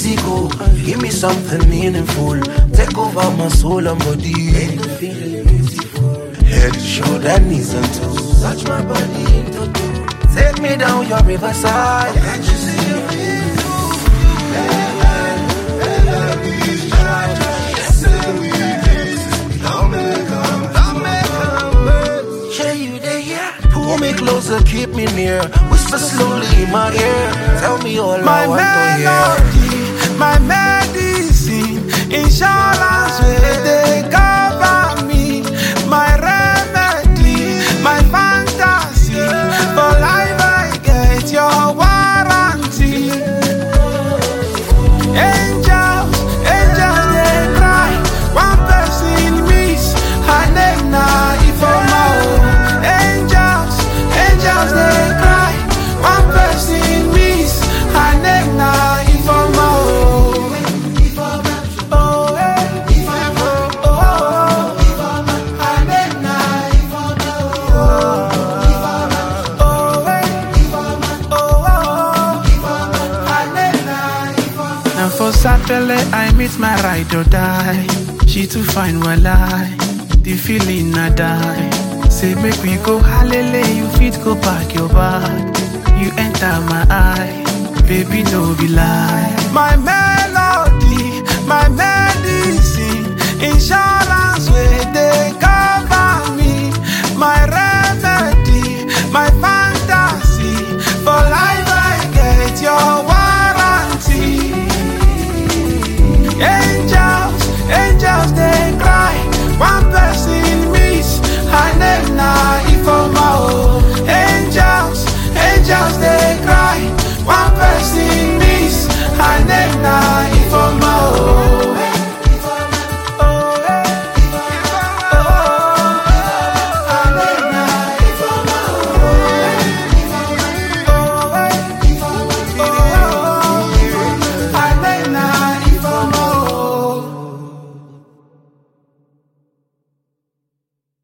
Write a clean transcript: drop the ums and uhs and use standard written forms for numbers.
easy go. Give me something meaningful. Take over my soul and body. Make me feel beautiful. Head, shoulder, knees and toes. Touch my body into two. Take me down your riverside. Can't you see your pull me closer, keep me near. Whisper slowly in my ear. Tell me all I want to hear. My medicine, insurance where they cover me. My remedy, my fantasy. For life I get your warranty. Angels, angels they cry. One person miss, her name na Ifoma. Angels, angels they cry. One person miss, her name na Ifoma. For Saturday, I meet my ride or die. She too fine, well I the feeling I die. Say make we go hallelujah, you fit go back your bag. You enter my eye, baby no be lie. My melody, my medicine, insurance where they